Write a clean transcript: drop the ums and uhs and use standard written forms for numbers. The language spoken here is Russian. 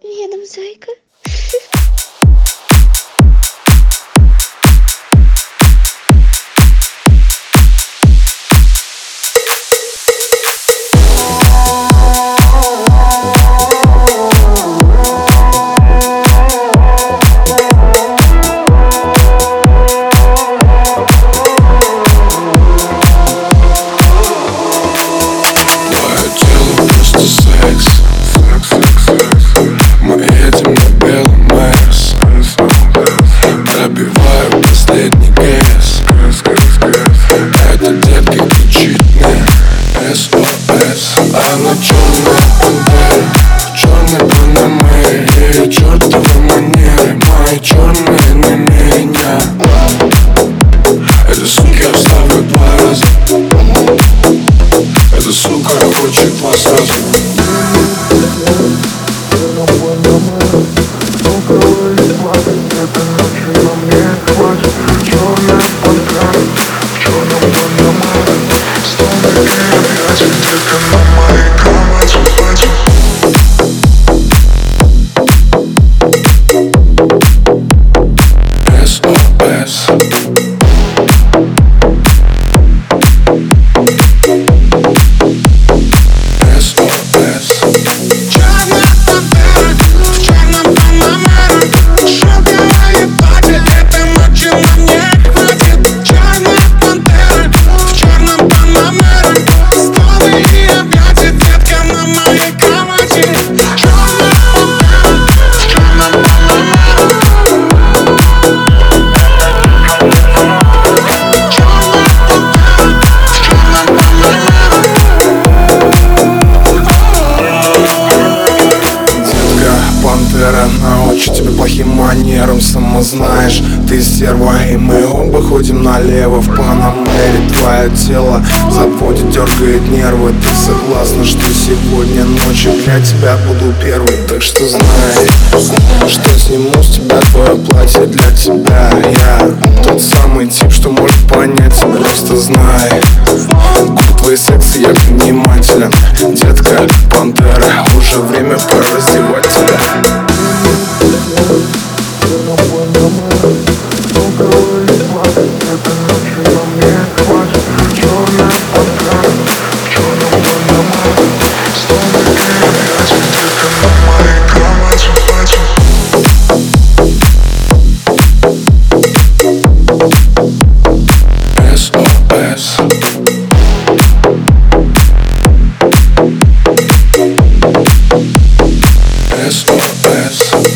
Рядом, зайка. Последний ГС. Это детки кричит мне СОС. Она черная пантера, черный панамей. Ее чертовы манеры, мои черные на меня. Эта сука вставит 2 раза. Эта сука хочет вас сразу. Научу тебя плохим манерам, сама знаешь, ты стерва, и мы оба ходим налево в Панамере. Твое тело заводит, дергает нервы. Ты согласна, что сегодня ночью для тебя буду первый? Так что знай, что сниму с тебя твое платье для тебя. Я тот самый тип, что может понять тебя. Просто знай, губы твои секси, я внимателен. Детка, пантера, уже время пора раздевать тебя. SOS.